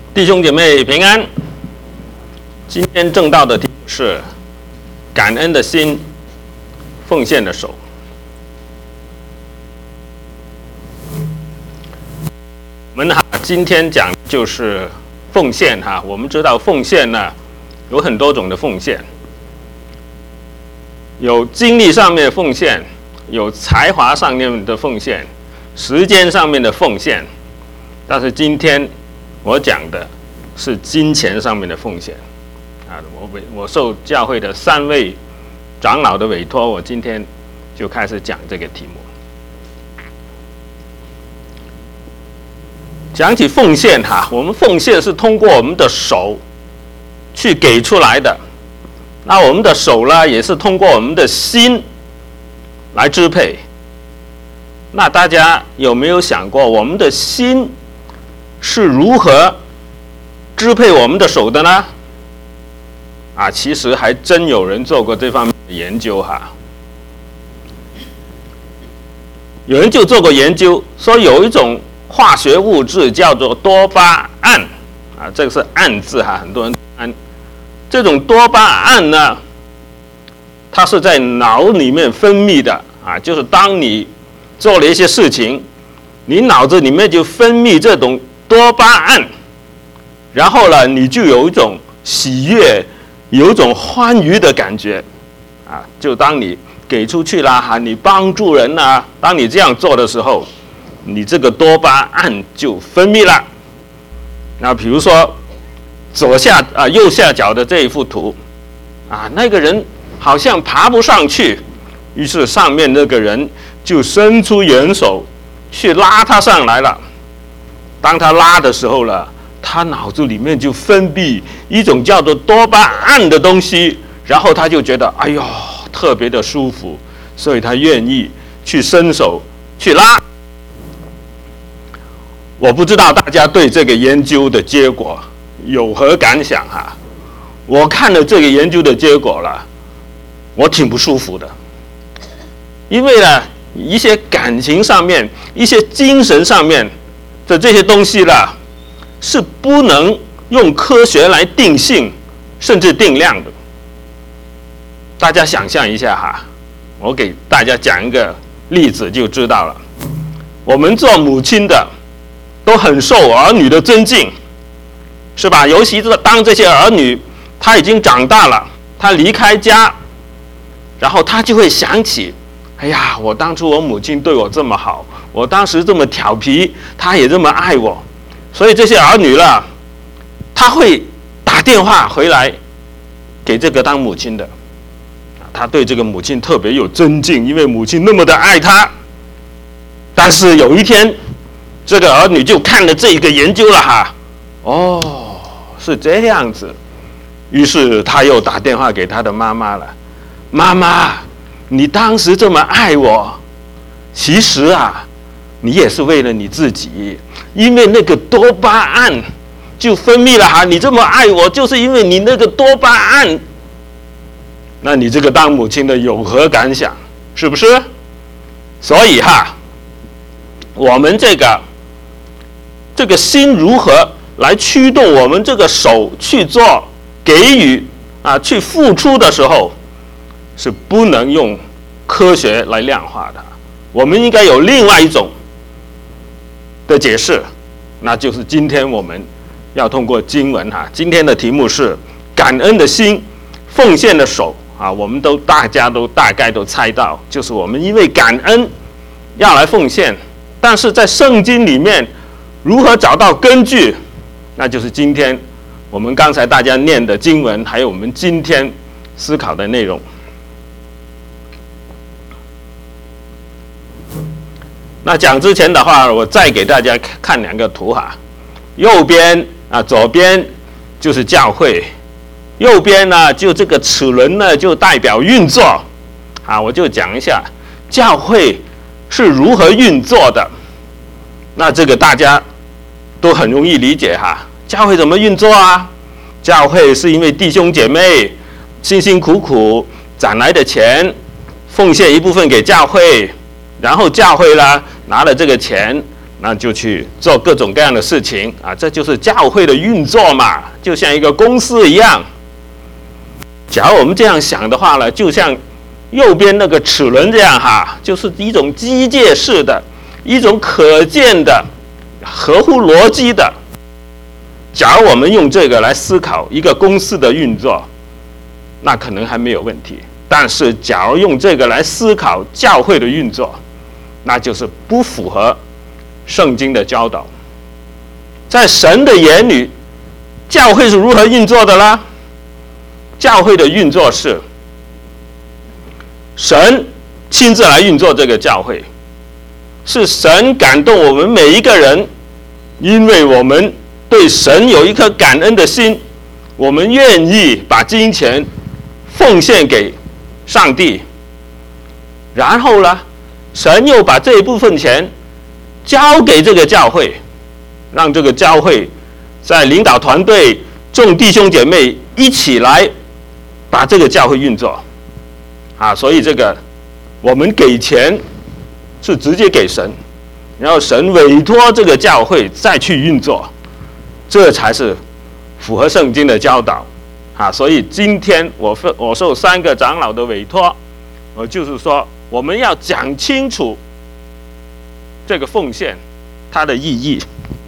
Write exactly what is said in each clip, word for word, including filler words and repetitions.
弟兄姐妹平安。今天正道的题目是感恩的心，奉献的手。我们哈今天讲就是奉献哈。我们知道奉献呢有很多种的奉献，有精力上面的奉献，有才华上面的奉献，时间上面的奉献。但是今天我讲的是金钱上面的奉献啊！我委我受教会的三位长老的委托，我今天就开始讲这个题目。讲起奉献哈，我们奉献是通过我们的手去给出来的，那我们的手呢，也是通过我们的心来支配。那大家有没有想过，我们的心是如何支配我们的手的呢？啊，其实还真有人做过这方面的研究哈。有人就做过研究，说有一种化学物质叫做多巴胺，啊，这个是胺字哈，很多人胺。这种多巴胺呢，它是在脑里面分泌的啊，就是当你做了一些事情，你脑子里面就分泌这种多巴胺，然后呢，你就有一种喜悦，有一种欢愉的感觉，啊，就当你给出去啦，哈，你帮助人啦，当你这样做的时候，你这个多巴胺就分泌了。那比如说左下啊右下角的这一幅图，啊，那个人好像爬不上去，于是上面那个人就伸出援手去拉他上来了。当他拉的时候呢，他脑子里面就分泌一种叫做多巴胺的东西，然后他就觉得哎呦特别的舒服，所以他愿意去伸手去拉。我不知道大家对这个研究的结果有何感想哈？我看了这个研究的结果了，我挺不舒服的，因为呢一些感情上面、一些精神上面的这些东西啦，是不能用科学来定性，甚至定量的。大家想象一下哈，我给大家讲一个例子就知道了。我们做母亲的都很受儿女的尊敬，是吧？尤其是当这些儿女他已经长大了，他离开家，然后他就会想起，哎呀，我当初我母亲对我这么好，我当时这么调皮，她也这么爱我，所以这些儿女了，他会打电话回来给这个当母亲的，他对这个母亲特别有尊敬，因为母亲那么的爱他。但是有一天，这个儿女就看了这个研究了哈，哦，是这样子，于是他又打电话给他的妈妈了，妈妈，你当时这么爱我，其实啊，你也是为了你自己，因为那个多巴胺就分泌了哈，你这么爱我，就是因为你那个多巴胺。那你这个当母亲的有何感想？是不是？所以哈，我们这个这个心如何来驱动我们这个手去做给予啊，去付出的时候，是不能用科学来量化的。我们应该有另外一种的解释，那就是今天我们要通过经文哈，今天的题目是感恩的心，奉献的手啊，我们都大家都大概都猜到，就是我们因为感恩要来奉献，但是在圣经里面如何找到根据，那就是今天我们刚才大家念的经文，还有我们今天思考的内容。那讲之前的话，我再给大家看两个图哈，右边啊，左边就是教会，右边呢就这个齿轮呢就代表运作，啊，我就讲一下教会是如何运作的。那这个大家都很容易理解哈，教会怎么运作啊？教会是因为弟兄姐妹辛辛苦苦攒来的钱，奉献一部分给教会，然后教会啦拿了这个钱那就去做各种各样的事情啊，这就是教会的运作嘛，就像一个公司一样。假如我们这样想的话呢，就像右边那个齿轮这样哈，就是一种机械式的、一种可见的、合乎逻辑的。假如我们用这个来思考一个公司的运作，那可能还没有问题。但是，假如用这个来思考教会的运作，那就是不符合圣经的教导。在神的眼里，教会是如何运作的呢？教会的运作是神亲自来运作这个教会，是神感动我们每一个人，因为我们对神有一颗感恩的心，我们愿意把金钱奉献给上帝，然后呢，神又把这一部分钱交给这个教会，让这个教会在领导团队众弟兄姐妹一起来把这个教会运作啊。所以这个我们给钱是直接给神，然后神委托这个教会再去运作，这才是符合圣经的教导啊。所以今天我我受三个长老的委托，我就是说我们要讲清楚这个奉献它的意义。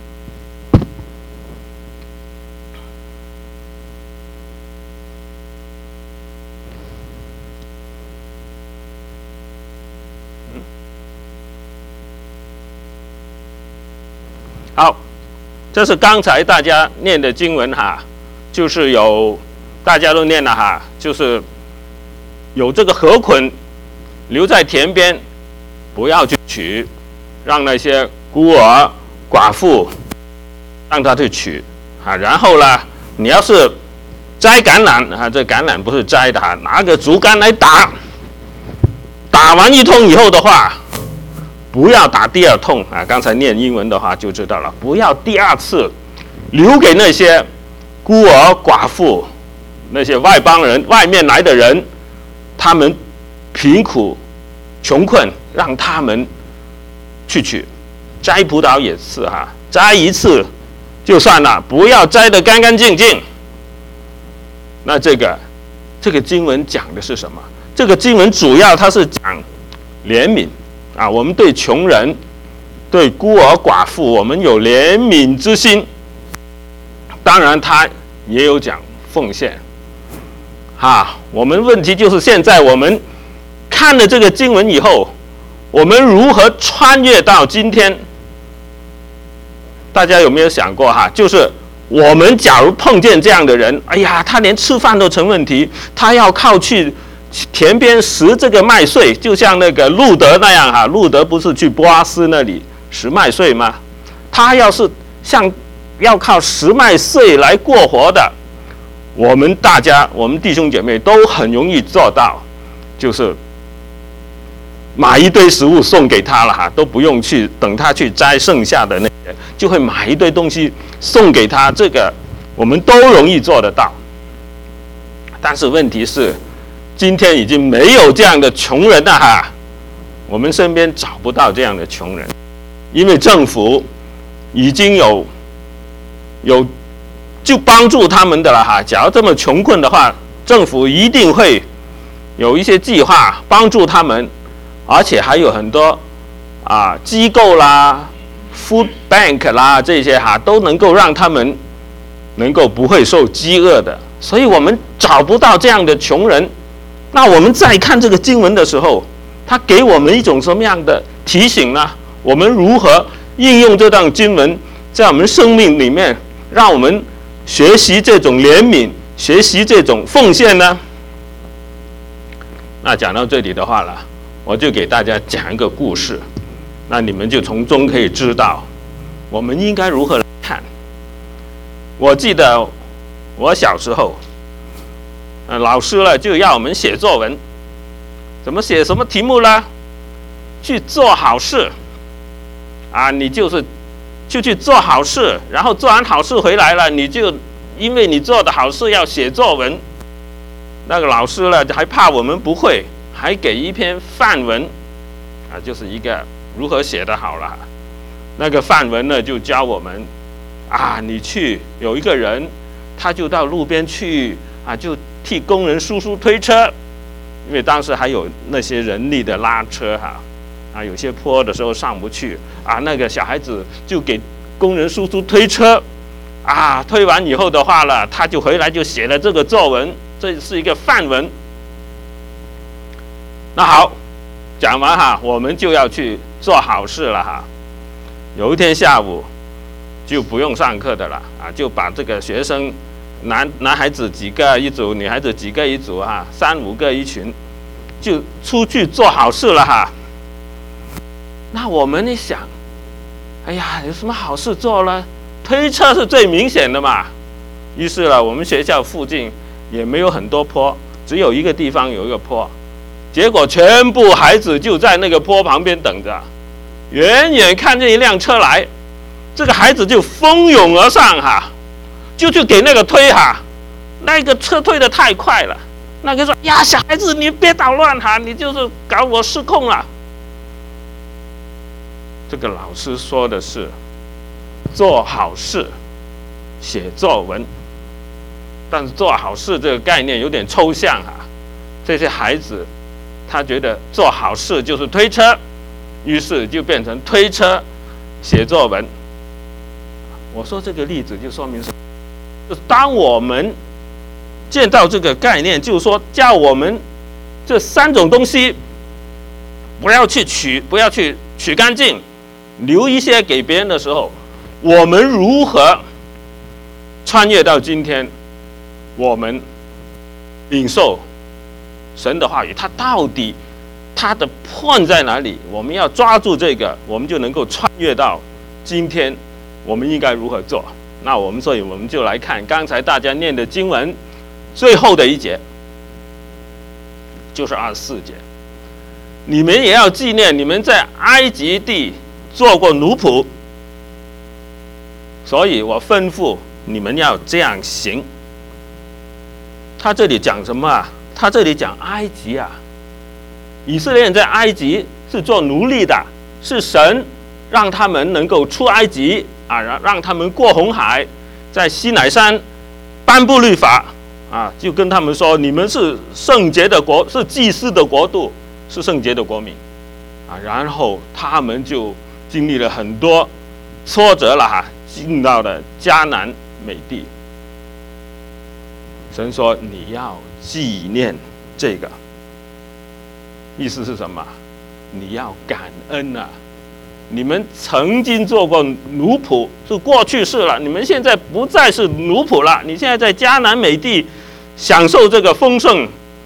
好，这是刚才大家念的经文哈，就是有大家都念了哈，就是有这个禾捆留在田边，不要去取，让那些孤儿寡妇让他去取啊。然后呢，你要是摘橄榄啊，这橄榄不是摘的哈，拿个竹竿来打，打完一通以后的话，不要打第二通啊！刚才念英文的话就知道了，不要第二次留给那些孤儿寡妇、那些外邦人、外面来的人，他们贫苦穷困，让他们去取。摘葡萄也是哈，摘一次就算了，不要摘得干干净净。那这个这个经文讲的是什么？这个经文主要它是讲怜悯。啊，我们对穷人、对孤儿寡妇，我们有怜悯之心。当然，他也有讲奉献。啊，我们问题就是现在我们看了这个经文以后，我们如何穿越到今天？大家有没有想过哈？就是我们假如碰见这样的人，哎呀，他连吃饭都成问题，他要靠去田边拾这个麦穗，就像那个路德那样哈，路德不是去波阿斯那里拾麦穗吗？他要是像要靠拾麦穗来过活的，我们大家，我们弟兄姐妹都很容易做到，就是买一堆食物送给他了哈，都不用去等他去摘剩下的那些，就会买一堆东西送给他，这个我们都容易做得到。但是问题是，今天已经没有这样的穷人了哈，我们身边找不到这样的穷人，因为政府已经有有就帮助他们的了哈。假如这么穷困的话，政府一定会有一些计划帮助他们，而且还有很多啊机构啦、food bank 啦这些哈，都能够让他们能够不会受饥饿的。所以我们找不到这样的穷人。那我们再看这个经文的时候，它给我们一种什么样的提醒呢？我们如何应用这段经文在我们生命里面，让我们学习这种怜悯，学习这种奉献呢？那讲到这里的话了，我就给大家讲一个故事，那你们就从中可以知道我们应该如何来看。我记得我小时候，呃，老师呢就要我们写作文，怎么写什么题目呢？去做好事，啊，你就是就去做好事，然后做完好事回来了，你就因为你做的好事要写作文。那个老师呢还怕我们不会，还给一篇范文，啊，就是一个如何写的好了。 那个范文呢就教我们啊，你去有一个人，他就到路边去啊，就替工人叔叔推车，因为当时还有那些人力的拉车哈，啊，有些坡的时候上不去啊，那个小孩子就给工人叔叔推车，啊，推完以后的话呢，他就回来就写了这个作文，这是一个范文。那好，讲完哈，我们就要去做好事了哈。有一天下午就不用上课的了啊，就把这个学生男男孩子几个一组，女孩子几个一组哈，三五个一群，就出去做好事了哈。那我们一想，哎呀，有什么好事做了？推车是最明显的嘛。于是呢，我们学校附近也没有很多坡，只有一个地方有一个坡。结果全部孩子就在那个坡旁边等着，远远看见一辆车来，这个孩子就蜂拥而上哈，就去给那个推哈，那个车推得太快了，那个说呀，小孩子你别捣乱哈，你就是搞我失控了。这个老师说的是做好事，写作文，但是做好事这个概念有点抽象哈，这些孩子他觉得做好事就是推车，于是就变成推车写作文。我说这个例子就说明什么？就是当我们见到这个概念，就是说叫我们这三种东西不要去取，不要去取干净，留一些给别人的时候，我们如何穿越到今天？我们领受神的话语，它到底它的 point 在哪里？我们要抓住这个，我们就能够穿越到今天。我们应该如何做？那我们所以我们就来看刚才大家念的经文最后的一节，就是二十四节。你们也要纪念你们在埃及地做过奴仆，所以我吩咐你们要这样行。他这里讲什么啊？他这里讲埃及啊，以色列人在埃及是做奴隶的，是神让他们能够出埃及啊，让让他们过红海，在西乃山颁布律法啊，就跟他们说，你们是圣洁的国，是祭司的国度，是圣洁的国民啊。然后他们就经历了很多挫折了哈，进到了迦南美地。神说你要纪念这个，意思是什么？你要感恩啊！你们曾经做过奴仆，是过去式了，你们现在不再是奴仆了，你现在在迦南美地享受这个丰盛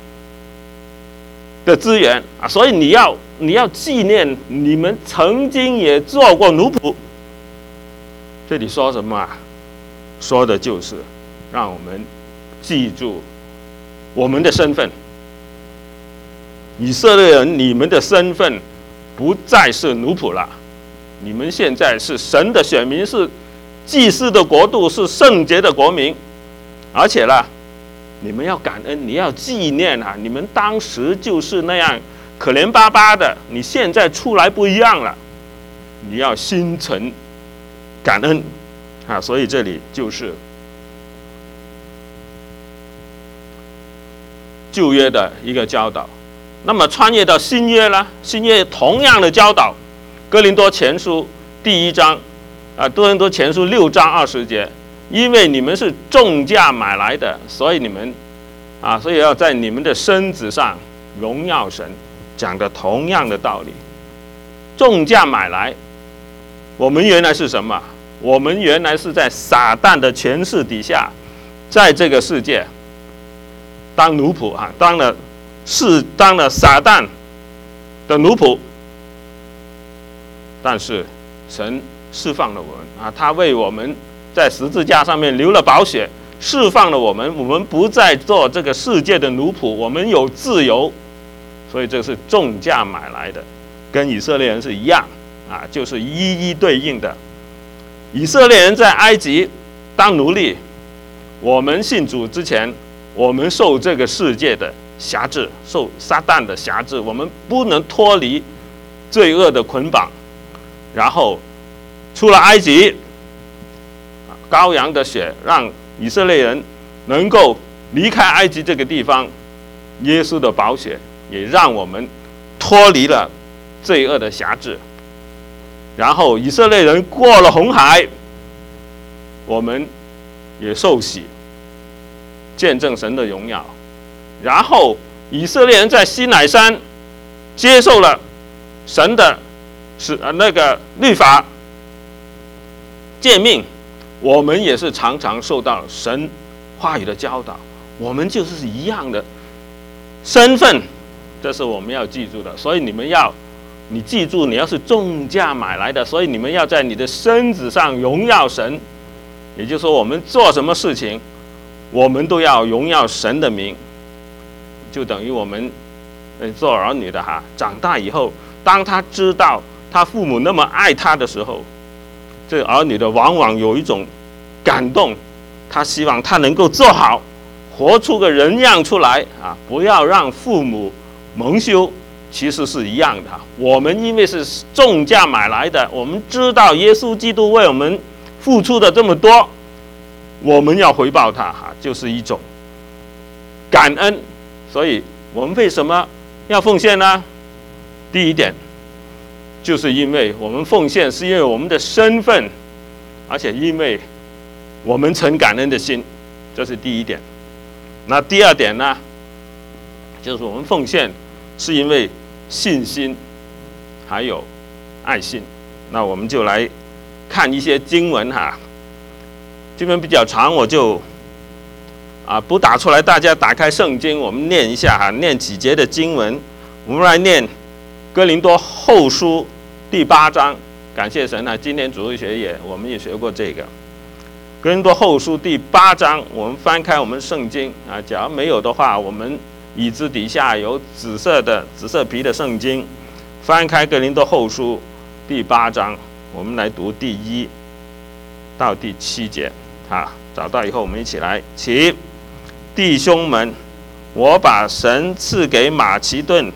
的资源啊，所以你要你要纪念你们曾经也做过奴仆。这里说什么啊？说的就是让我们记住我们的身份。以色列人，你们的身份不再是奴仆了，你们现在是神的选民，是祭司的国度，是圣洁的国民。而且呢，你们要感恩，你要纪念啊，你们当时就是那样可怜巴巴的，你现在出来不一样了，你要心存感恩啊。所以这里就是旧约的一个教导。那么穿越到新约呢？新约同样的教导，哥林多前书第一章啊，哥林多前书六章二十节，因为你们是重价买来的，所以你们啊，所以要在你们的身子上荣耀神，讲的同样的道理。重价买来，我们原来是什么？我们原来是在撒旦的权势底下，在这个世界当奴仆啊，当了是当了撒旦的奴仆。但是神释放了我们啊，他为我们在十字架上面流了宝血，释放了我们，我们不再做这个世界的奴仆，我们有自由。所以这是重价买来的，跟以色列人是一样啊，就是一一对应的。以色列人在埃及当奴隶，我们信主之前，我们受这个世界的辖制，受撒旦的辖制，我们不能脱离罪恶的捆绑，然后出了埃及，羔羊的血让以色列人能够离开埃及这个地方，耶稣的宝血也让我们脱离了罪恶的辖制。然后以色列人过了红海，我们也受洗，见证神的荣耀。然后以色列人在西乃山接受了神的是呃那个律法诫命，我们也是常常受到神话语的教导，我们就是一样的身份，这是我们要记住的。所以你们要，你记住，你要是重价买来的，所以你们要在你的身子上荣耀神。也就是说，我们做什么事情，我们都要荣耀神的名，就等于我们做儿女的哈，长大以后，当他知道他父母那么爱他的时候，这儿女的往往有一种感动，他希望他能够做好，活出个人样出来啊！不要让父母蒙羞，其实是一样的。我们因为是重价买来的，我们知道耶稣基督为我们付出的这么多，我们要回报他哈，就是一种感恩。所以我们为什么要奉献呢？第一点，就是因为我们奉献是因为我们的身份，而且因为我们存感恩的心，这是第一点。那第二点呢，就是我们奉献是因为信心还有爱心。那我们就来看一些经文哈，经文比较长，我就啊不打出来，大家打开圣经，我们念一下哈，念几节的经文。我们来念哥林多后书第八章，感谢神啊！今天主日学也我们也学过这个哥林多后书第八章，我们翻开我们圣经啊，假如没有的话，我们椅子底下有紫色的紫色皮的圣经，翻开哥林多后书第八章，我们来读第一到第七节啊。找到以后，我们一起来起，弟兄们，我把神赐给马其顿。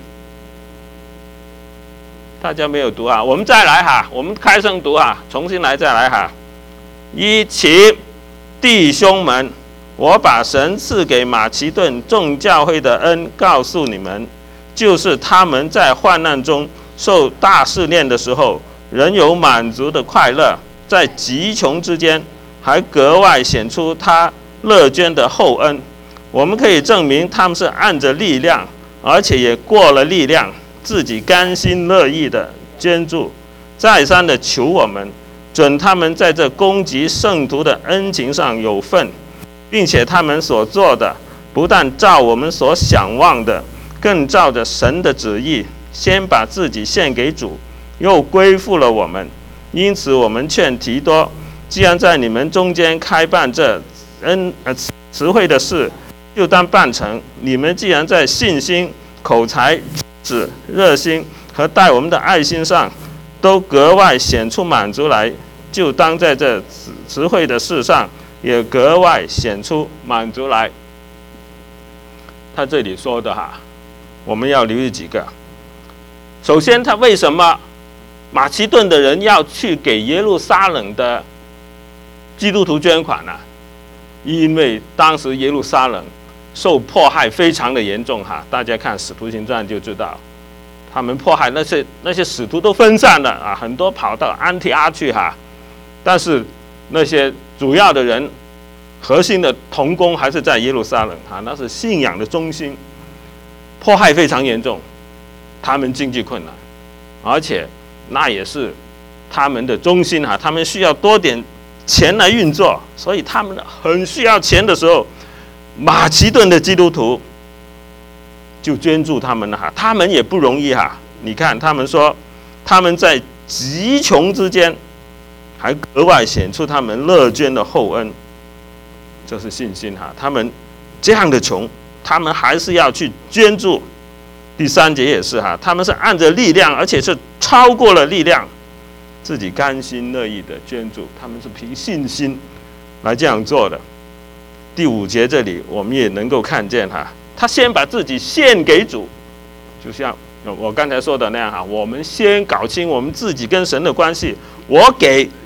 大家没有读啊，我们再来哈，我们开声读啊，重新来再来哈。一起，弟兄们，我把神赐给马其顿众教会的恩告诉你们，就是他们在患难中受大试炼的时候，仍有满足的快乐，在极穷之间还格外显出他乐捐的厚恩。我们可以证明他们是按着力量，而且也过了力量，自己甘心乐意的捐助，再三的求我们准他们在这攻击圣徒的恩情上有份，并且他们所做的不但照我们所想望的，更照着神的旨意，先把自己献给主，又归附了我们。因此我们劝提多，既然在你们中间开办这恩呃词汇的事，就当办成。你们既然在信心、口才、指、热心和待我们的爱心上都格外显出满足来，就当在这词汇的事上也格外显出满足来。他这里说的哈，我们要留意几个。首先，他为什么马其顿的人要去给耶路撒冷的基督徒捐款呢？因为当时耶路撒冷受迫害非常的严重哈，大家看《使徒行传》就知道，他们迫害那些那些使徒都分散了啊，很多跑到安提阿去哈，但是那些主要的人、核心的同工还是在耶路撒冷哈，那是信仰的中心，迫害非常严重，他们经济困难，而且那也是他们的中心哈，他们需要多点钱来运作，所以他们很需要钱的时候，马其顿的基督徒就捐助他们了哈，他们也不容易哈。你看，他们说他们在极穷之间，还格外显出他们乐捐的厚恩，这是信心哈。他们这样的穷，他们还是要去捐助。第三节也是哈，他们是按着力量，而且是超过了力量，自己甘心乐意的捐助，他们是凭信心来这样做的。第五节这里我们也能够看见哈，他先把自己献给主，就像我刚才说的那样哈，我们先搞清我们自己跟神的关系，我给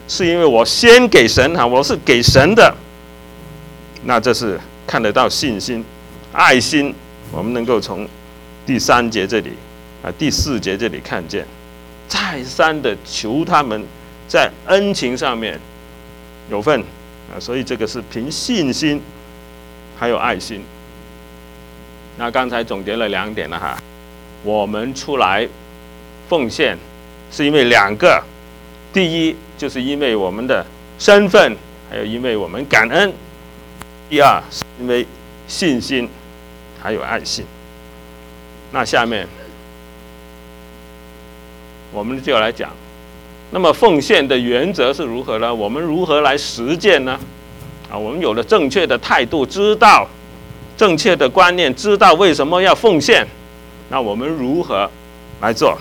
是因为我先给神哈，我是给神的，那这是看得到信心、爱心。我们能够从第三节这里啊，第四节这里看见，再三的求他们在恩情上面有份啊，所以这个是凭信心还有爱心。那刚才总结了两点了哈，我们出来奉献是因为两个，第一就是因为我们的身份，还有因为我们感恩；第二是因为信心还有爱心。那下面我们就来讲，那么奉献的原则是如何呢？我们如何来实践呢？啊，我们有了正确的态度，知道正确的观念，知道为什么要奉献，那我们如何来做？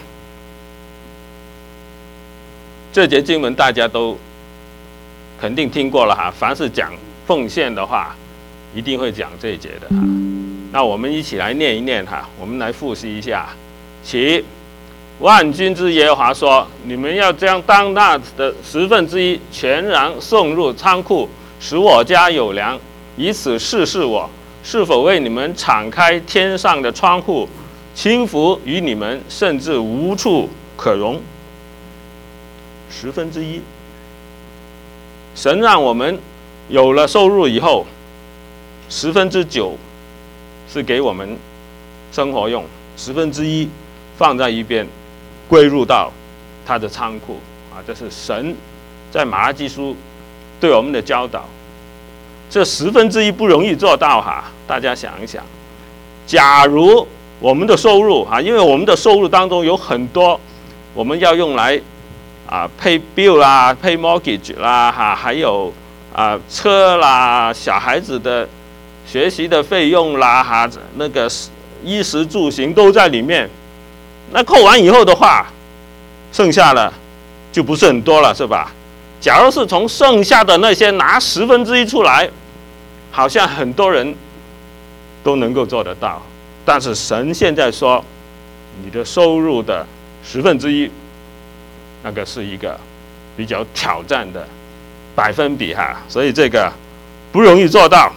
这节经文大家都肯定听过了哈，凡是讲奉献的话，一定会讲这一节的哈。那我们一起来念一念哈，我们来复习一下。其万军之耶和华说：你们要将当纳的十分之一全然送入仓库，使我家有粮，以此试试我是否为你们敞开天上的窗户，倾福于你们，甚至无处可容。十分之一，神让我们有了收入以后，十分之九是给我们生活用，十分之一放在一边，归入到他的仓库啊。这是神在马拉基书对我们的教导。这十分之一不容易做到哈，大家想一想，假如我们的收入啊，因为我们的收入当中有很多我们要用来啊 pay bill 啦 ，pay mortgage 啦，哈，还有啊车啦，小孩子的学习的费用啦，哈，那个衣食住行都在里面。那扣完以后的话，剩下的就不是很多了，是吧？假如是从剩下的那些拿十分之一出来，好像很多人都能够做得到。但是神现在说，你的收入的十分之一，那个是一个比较挑战的百分比哈，所以这个不容易做到。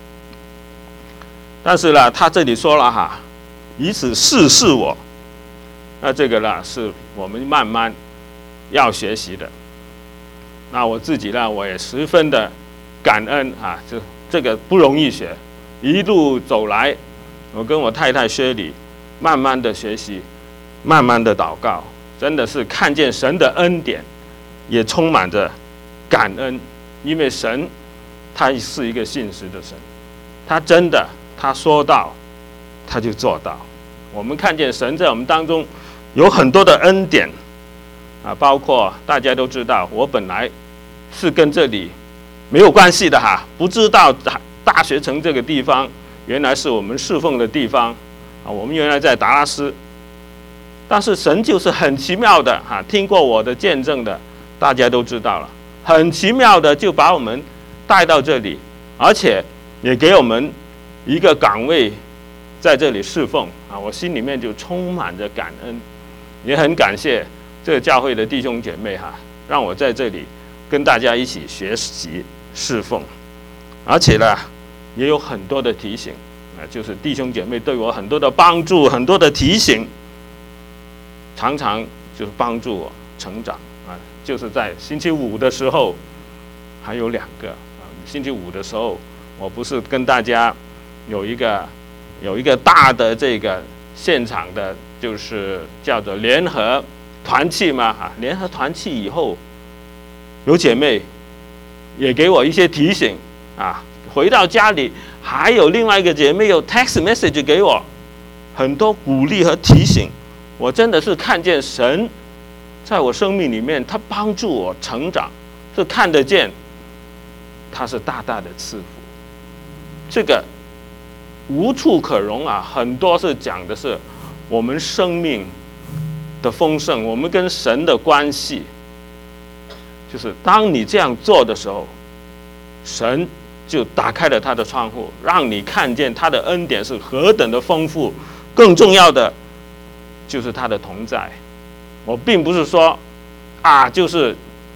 但是呢，他这里说了哈，以此试试我，那这个呢是我们慢慢要学习的。那我自己呢，我也十分的感恩啊，这这个不容易学，一路走来，我跟我太太薛里慢慢的学习，慢慢的祷告。真的是看见神的恩典，也充满着感恩，因为神他是一个信实的神，他真的他说到他就做到。我们看见神在我们当中有很多的恩典啊，包括大家都知道，我本来是跟这里没有关系的哈，不知道大学城这个地方原来是我们侍奉的地方啊，我们原来在达拉斯。但是神就是很奇妙的哈，听过我的见证的，大家都知道了，很奇妙的就把我们带到这里，而且也给我们一个岗位在这里侍奉啊，我心里面就充满着感恩，也很感谢这个教会的弟兄姐妹哈，让我在这里跟大家一起学习侍奉，而且呢，也有很多的提醒啊，就是弟兄姐妹对我很多的帮助，很多的提醒。常常就是帮助我成长啊，就是在星期五的时候，还有两个啊。星期五的时候，我不是跟大家有一个有一个大的这个现场的，就是叫做联合团契嘛啊。联合团契以后，有姐妹也给我一些提醒啊。回到家里，还有另外一个姐妹有 text message 给我，很多鼓励和提醒。我真的是看见神在我生命里面，他帮助我成长，是看得见，他是大大的赐福。这个无处可容啊，很多是讲的是我们生命的丰盛，我们跟神的关系，就是当你这样做的时候，神就打开了他的窗户，让你看见他的恩典是何等的丰富。更重要的就是他的同在。我并不是说啊，就是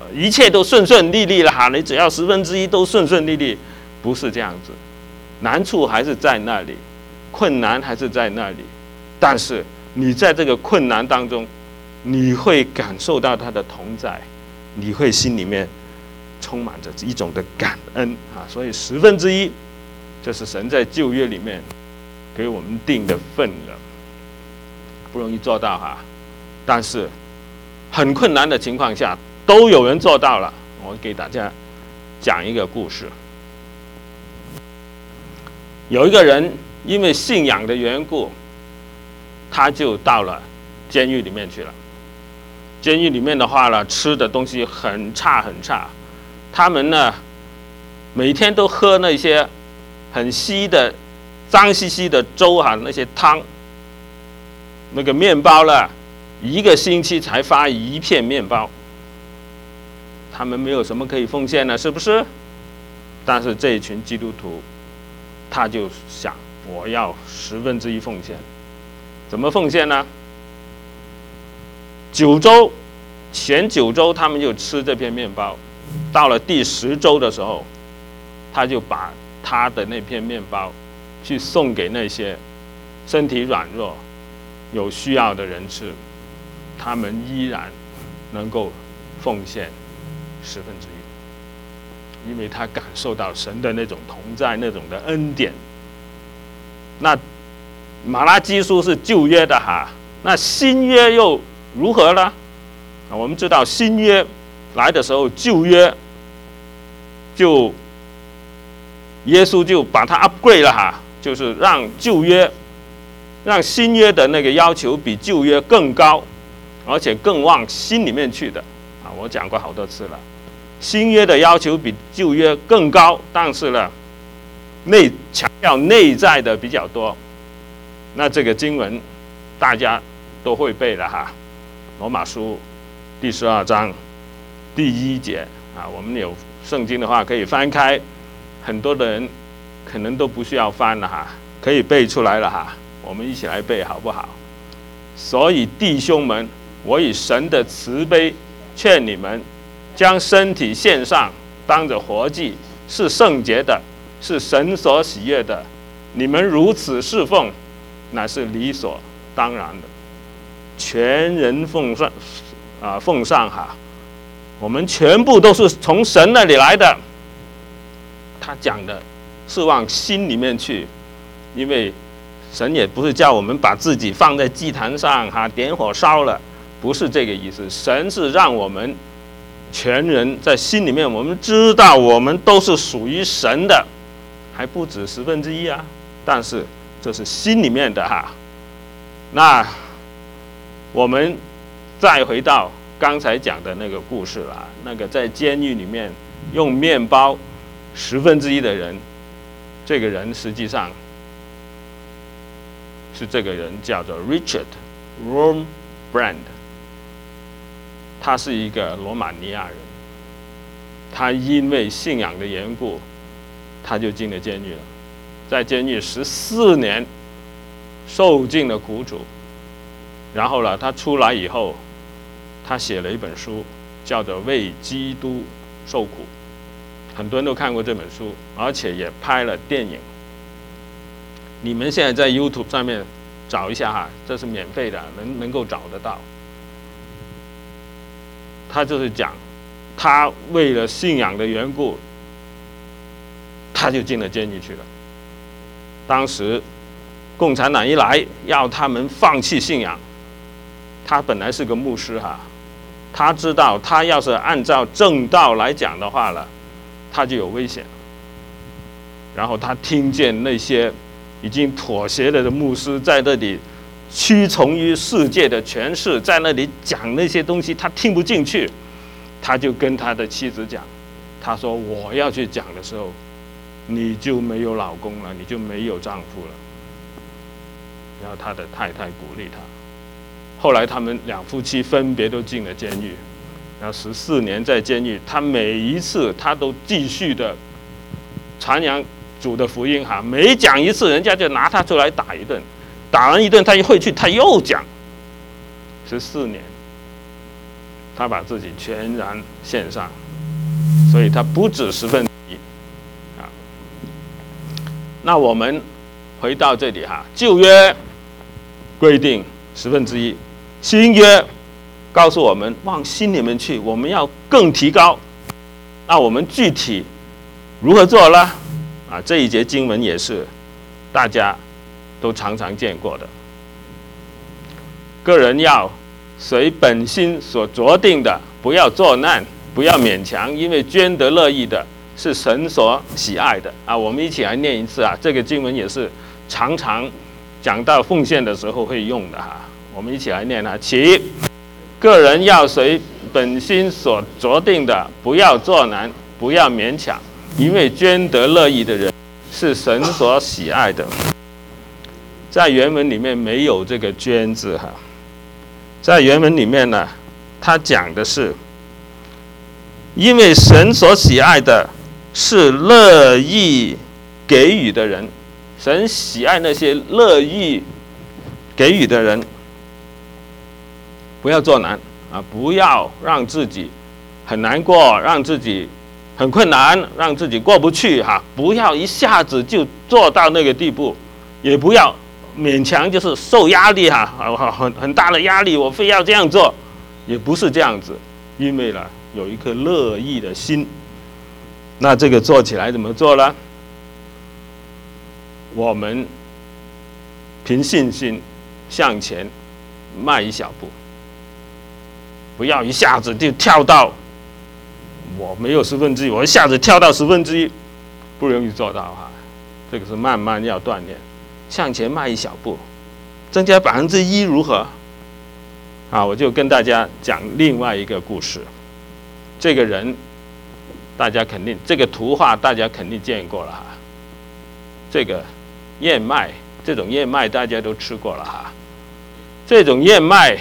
一切都顺顺利利了哈，你只要十分之一都顺顺利利，不是这样子，难处还是在那里，困难还是在那里，但是你在这个困难当中，你会感受到他的同在，你会心里面充满着一种的感恩啊！所以十分之一，这是神在旧约里面给我们定的份额，不容易做到哈。但是很困难的情况下，都有人做到了。我给大家讲一个故事。有一个人因为信仰的缘故，他就到了监狱里面去了。监狱里面的话呢，吃的东西很差很差，他们呢每天都喝那些很稀的、脏兮兮的粥啊，那些汤。那个面包呢，一个星期才发一片面包。他们没有什么可以奉献呢，是不是？但是这一群基督徒，他就想，我要十分之一奉献。怎么奉献呢？九周，前九周他们就吃这片面包，到了第十周的时候，他就把他的那片面包去送给那些身体软弱、有需要的人吃，他们依然能够奉献十分之一，因为他感受到神的那种同在，那种的恩典。那马拉基书是旧约的哈，那新约又如何呢？我们知道新约来的时候，旧约就耶稣就把它 upgrade 了哈，就是让旧约、让新约的那个要求比旧约更高，而且更往心里面去的啊。我讲过好多次了，新约的要求比旧约更高，但是呢，内强调内在的比较多。那这个经文大家都会背了哈，罗马书第十二章第一节啊，我们有圣经的话可以翻开，很多的人可能都不需要翻了哈，可以背出来了哈，我们一起来背好不好？所以弟兄们，我以神的慈悲劝你们，将身体献上，当着活祭，是圣洁的，是神所喜悦的。你们如此侍奉，乃是理所当然的。全人奉上啊、呃，奉上哈，我们全部都是从神那里来的。他讲的是往心里面去，因为神也不是叫我们把自己放在祭坛上哈，点火烧了，不是这个意思。神是让我们全人在心里面，我们知道我们都是属于神的，还不止十分之一啊。但是这是心里面的哈。那我们再回到刚才讲的那个故事啦，那个在监狱里面用面包十分之一的人，这个人实际上是这个人叫做 Richard Wurmbrand， 他是一个罗马尼亚人，他因为信仰的缘故，他就进了监狱了，在监狱十四年，受尽了苦楚。然后呢，他出来以后，他写了一本书，叫做《为基督受苦》，很多人都看过这本书，而且也拍了电影。你们现在在 YouTube 上面找一下哈，这是免费的，能能够找得到。他就是讲，他为了信仰的缘故，他就进了监狱去了。当时共产党一来，要他们放弃信仰。他本来是个牧师哈，他知道他要是按照正道来讲的话了，他就有危险。然后他听见那些已经妥协了的牧师在那里屈从于世界的权势，在那里讲那些东西，他听不进去，他就跟他的妻子讲，他说我要去讲的时候，你就没有老公了，你就没有丈夫了。然后他的太太鼓励他。后来他们两夫妻分别都进了监狱，然后十四年在监狱，他每一次他都继续的传扬主的福音哈，每讲一次，人家就拿他出来打一顿，打完一顿他一回去他又讲，十四年， 他把自己全然献上，所以他不止十分之一啊。那我们回到这里哈，旧约规定十分之一，新约告诉我们往心里面去，我们要更提高。那我们具体如何做呢？啊，这一节经文也是大家都常常见过的。个人要随本心所酌定的，不要作难，不要勉强，因为捐得乐意的是神所喜爱的啊。我们一起来念一次啊，这个经文也是常常讲到奉献的时候会用的哈。我们一起来念啊，起，个人要随本心所酌定的，不要作难，不要勉强，因为捐得乐意的人是神所喜爱的。在原文里面没有这个捐字哈，在原文里面呢，他讲的是，因为神所喜爱的是乐意给予的人，神喜爱那些乐意给予的人。不要作难啊，不要让自己很难过，让自己很困难，让自己过不去哈，不要一下子就做到那个地步，也不要勉强，就是受压力哈，很很大的压力，我非要这样做，也不是这样子，因为呢有一颗乐意的心。那这个做起来怎么做呢？我们凭信心向前迈一小步，不要一下子就跳到我没有十分之一，我一下子跳到十分之一，不容易做到哈。这个是慢慢要锻炼，向前迈一小步，增加百分之一如何？啊，我就跟大家讲另外一个故事。这个人，大家肯定这个图画大家肯定见过了哈。这个燕麦，这种燕麦大家都吃过了哈。这种燕麦。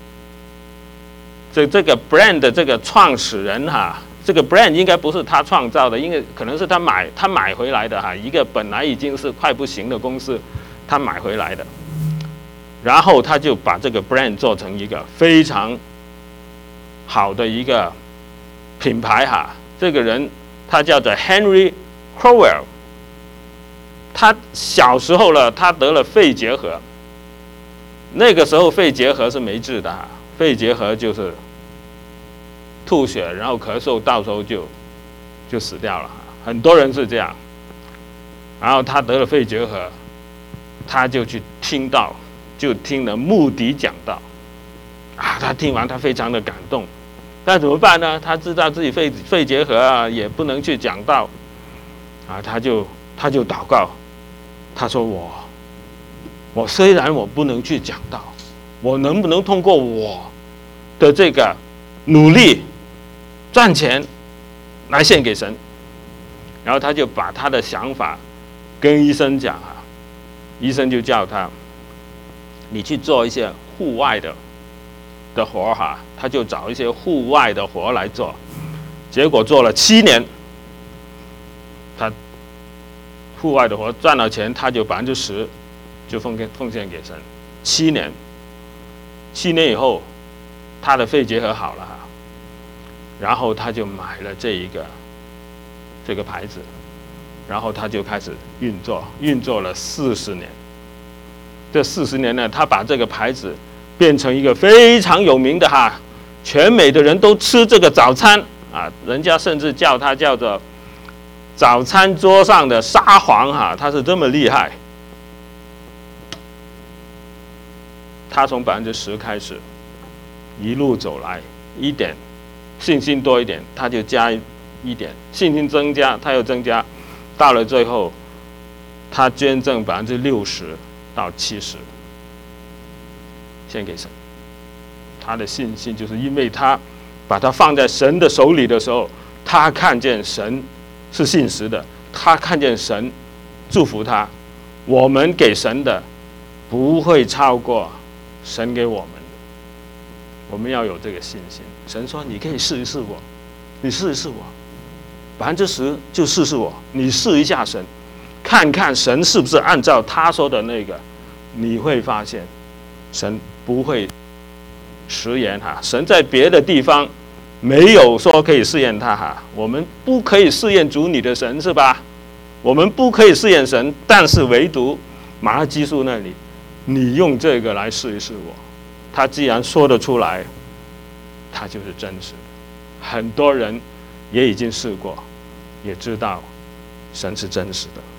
这这个 brand 的这个创始人哈，这个 brand 应该不是他创造的，因为可能是他买他买回来的哈，一个本来已经是快不行的公司，他买回来的，然后他就把这个 brand 做成一个非常好的一个品牌哈。这个人他叫做 Henry Crowell， 他小时候了，他得了肺结核，那个时候肺结核是没治的哈。肺结核就是吐血，然后咳嗽，到时候就就死掉了。很多人是这样。然后他得了肺结核，他就去听到，就听了穆迪讲道，啊，他听完他非常的感动，但怎么办呢？他知道自己肺肺结核啊，也不能去讲道，啊，他就他就祷告，他说我我虽然我不能去讲道，我能不能通过我的这个努力赚钱来献给神？然后他就把他的想法跟医生讲啊，医生就叫他，你去做一些户外的的活哈，他就找一些户外的活来做，结果做了七年，他户外的活赚到钱，他就百分之十就奉献奉献给神，七年。七年以后，他的肺结核好了哈，然后他就买了这一个这个牌子，然后他就开始运作，运作了四十年。这四十年呢，他把这个牌子变成一个非常有名的哈，全美的人都吃这个早餐啊，人家甚至叫他叫做早餐桌上的沙皇哈，他是这么厉害。他从百分之十开始，一路走来，一点信心多一点，他就加一点；信心增加，他又增加，到了最后，他捐赠百分之六十到七十，献给神。他的信心就是因为他把它放在神的手里的时候，他看见神是信实的，他看见神祝福他。我们给神的不会超过神给我们的，我们要有这个信心。神说：“你可以试一试我，你试一试我，百分之十就试试我，你试一下神，看看神是不是按照他说的那个，你会发现，神不会食言哈，神在别的地方没有说可以试验他哈，我们不可以试验主你的神是吧？我们不可以试验神，但是唯独马拉基书那里，你用这个来试一试我。他既然说得出来，他就是真实的。很多人也已经试过，也知道神是真实的。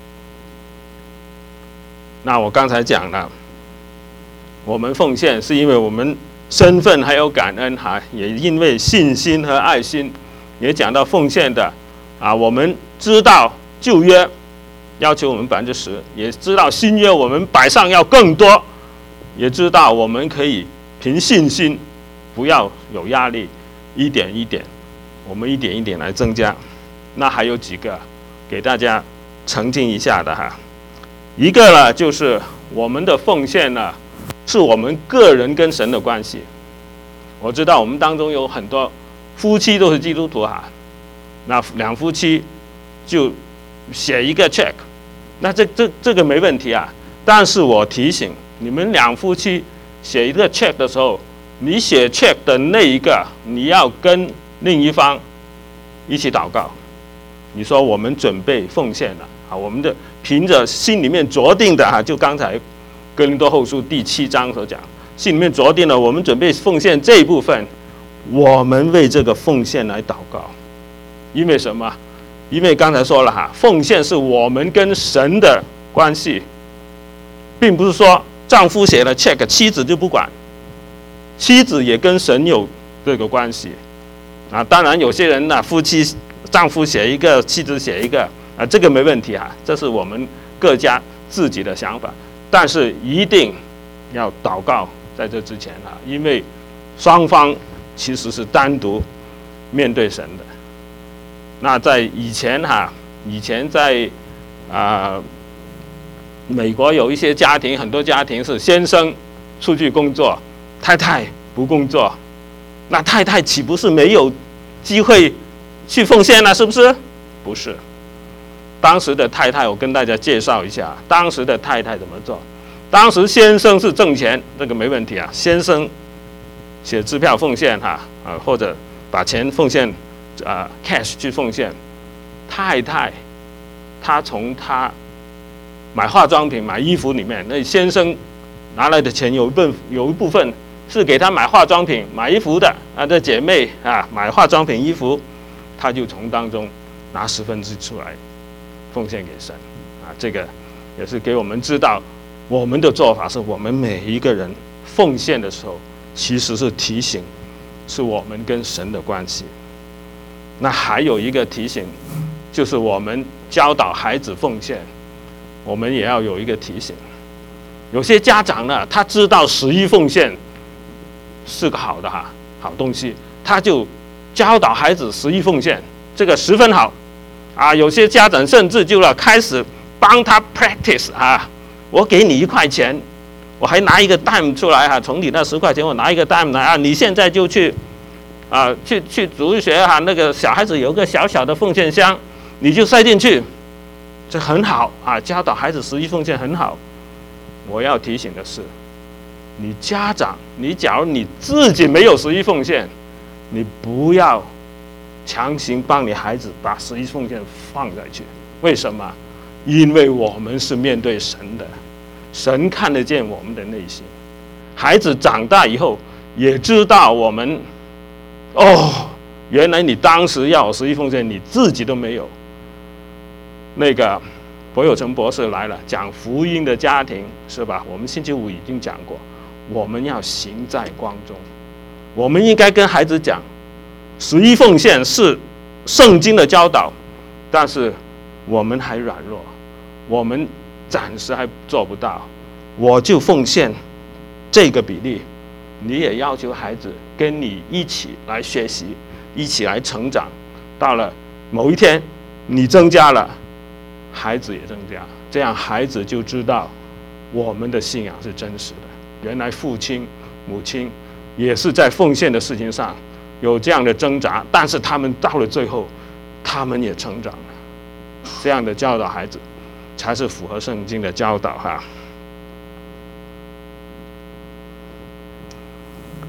那我刚才讲了，我们奉献是因为我们身份还有感恩哈，也因为信心和爱心，也讲到奉献的啊，我们知道旧约要求我们百分之十，也知道新约我们摆上要更多，也知道我们可以凭信心，不要有压力，一点一点，我们一点一点来增加。那还有几个给大家澄清一下的哈，一个呢就是我们的奉献呢，是我们个人跟神的关系。我知道我们当中有很多夫妻都是基督徒哈，那两夫妻就写一个 check， 那这这这个没问题啊。但是我提醒你们，两夫妻写一个 check 的时候，你写 check 的那一个，你要跟另一方一起祷告。你说我们准备奉献了啊，我们的凭着心里面酌定的哈，就刚才哥林多后书第七章所讲，心里面酌定了，我们准备奉献这一部分，我们为这个奉献来祷告。因为什么？因为刚才说了哈，奉献是我们跟神的关系，并不是说丈夫写了 check， 妻子就不管，妻子也跟神有这个关系啊。当然有些人呢，夫妻丈夫写一个，妻子写一个啊，这个没问题啊，这是我们各家自己的想法。但是一定要祷告在这之前啊，因为双方其实是单独面对神的。那在以前哈，以前在啊、呃、美国有一些家庭，很多家庭是先生出去工作，太太不工作，那太太岂不是没有机会去奉献了？是不是？不是。当时的太太，我跟大家介绍一下，当时的太太怎么做。当时先生是挣钱，这个没问题啊，先生写支票奉献哈啊，或者把钱奉献啊 cash 去奉献。太太她从她买化妆品、买衣服里面，那先生拿来的钱有一部分有一部分是给她买化妆品、买衣服的啊，这姐妹啊买化妆品、衣服，她就从当中拿十分之出来奉献给神啊，这个也是给我们知道，我们的做法是我们每一个人奉献的时候，其实是提醒，是我们跟神的关系。那还有一个提醒，就是我们教导孩子奉献，我们也要有一个提醒。有些家长呢，他知道十一奉献是个好的哈好东西，他就教导孩子十一奉献，这个十分好。啊，有些家长甚至就要开始帮他 practice 啊，我给你一块钱，我还拿一个 dime 出来哈、啊，从你那十块钱我拿一个 dime 来啊，你现在就去啊，去去主日学哈、啊，那个小孩子有个小小的奉献箱，你就塞进去，这很好啊，教导孩子十一奉献很好。我要提醒的是，你家长，你假如你自己没有十一奉献，你不要强行帮你孩子把十一奉献放下去。为什么？因为我们是面对神的，神看得见我们的内心。孩子长大以后也知道我们，哦，原来你当时要十一奉献，你自己都没有。那个柏友成博士来了，讲福音的家庭是吧？我们星期五已经讲过，我们要行在光中。我们应该跟孩子讲，十一奉献是圣经的教导，但是我们还软弱，我们暂时还做不到。我就奉献这个比例，你也要求孩子跟你一起来学习，一起来成长。到了某一天，你增加了，孩子也增加，这样孩子就知道我们的信仰是真实的。原来父亲、母亲也是在奉献的事情上有这样的挣扎，但是他们到了最后，他们也成长了。这样的教导孩子，才是符合圣经的教导哈。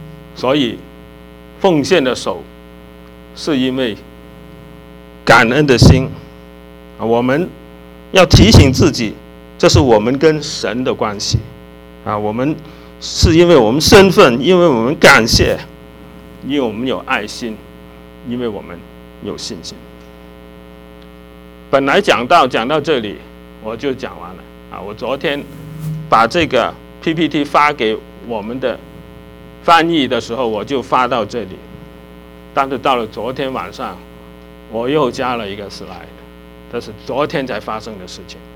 所以奉献的手是因为感恩的心。我们要提醒自己，这是我们跟神的关系啊！我们是因为我们身份，因为我们感谢，因为我们有爱心，因为我们有信心。本来讲到讲到这里我就讲完了啊！我昨天把这个 P P T 发给我们的翻译的时候，我就发到这里，但是到了昨天晚上，我又加了一个 slide， 这是昨天才发生的事情。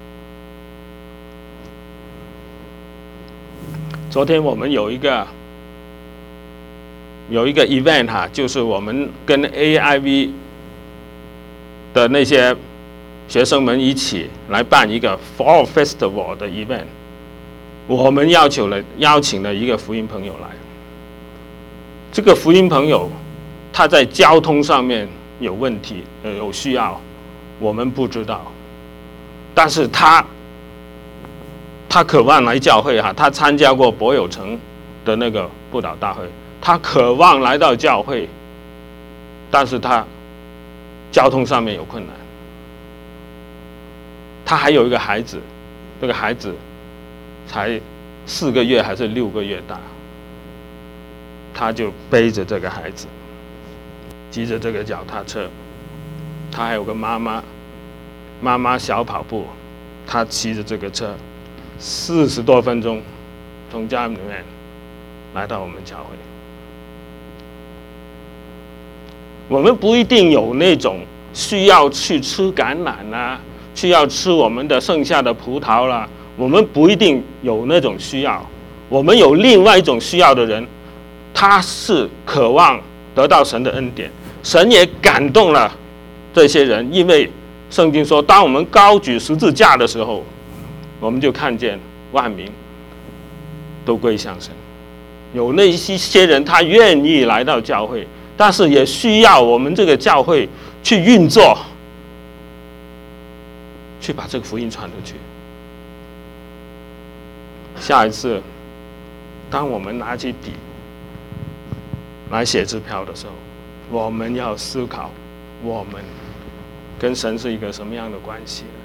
昨天我们有一个有一个 event 哈，就是我们跟 A I V 的那些学生们一起来办一个 Fall Festival 的 event， 我们要求了邀请了一个福音朋友来。这个福音朋友他在交通上面有问题，呃，有需要，我们不知道，但是他他渴望来教会哈，他参加过柏友城的那个布道大会，他渴望来到教会，但是他交通上面有困难。他还有一个孩子，这个孩子才四个月还是六个月大，他就背着这个孩子，骑着这个脚踏车，他还有个妈妈，妈妈小跑步，他骑着这个车，四十多分钟从家里面来到我们教会。我们不一定有那种需要去吃橄榄啊，需要吃我们的剩下的葡萄啦，我们不一定有那种需要。我们有另外一种需要的人，他是渴望得到神的恩典，神也感动了这些人，因为圣经说，当我们高举十字架的时候，我们就看见万民都归向神。有那一些人他愿意来到教会，但是也需要我们这个教会去运作，去把这个福音传出去。下一次当我们拿起笔来写支票的时候，我们要思考我们跟神是一个什么样的关系呢？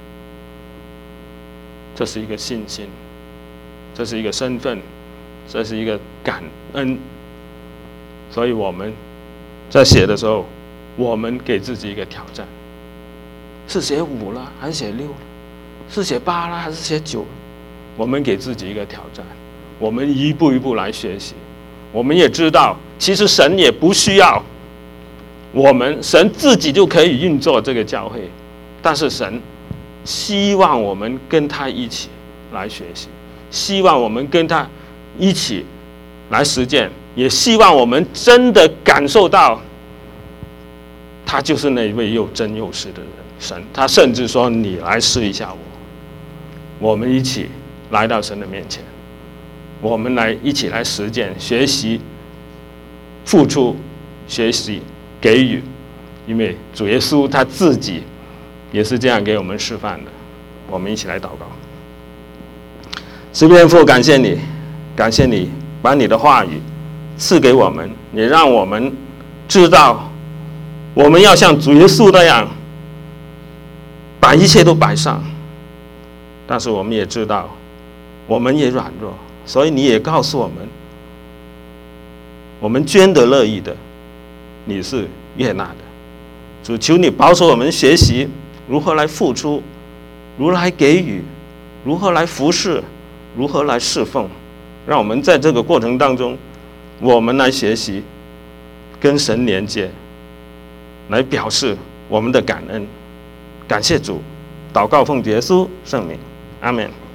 这是一个信心，这是一个身份，这是一个感恩。所以我们在写的时候，我们给自己一个挑战，是写五了还是写六了？是写八了还是写九了？我们给自己一个挑战，我们一步一步来学习。我们也知道，其实神也不需要我们，神自己就可以运作这个教会，但是神希望我们跟他一起来学习，希望我们跟他一起来实践，也希望我们真的感受到他就是那位又真又实的人。神他甚至说，你来试一下我，我们一起来到神的面前，我们来一起来实践，学习付出，学习给予，因为主耶稣他自己也是这样给我们示范的。我们一起来祷告。慈悲天父，感谢你，感谢你把你的话语赐给我们，也让我们知道我们要像主耶稣那样把一切都摆上。但是我们也知道我们也软弱，所以你也告诉我们，我们捐得乐意的，你是悦纳的。主，求你保守我们学习如何来付出，如何来给予，如何来服侍，如何来侍奉，让我们在这个过程当中，我们来学习跟神连接，来表示我们的感恩。感谢主，祷告奉耶稣圣名，阿们。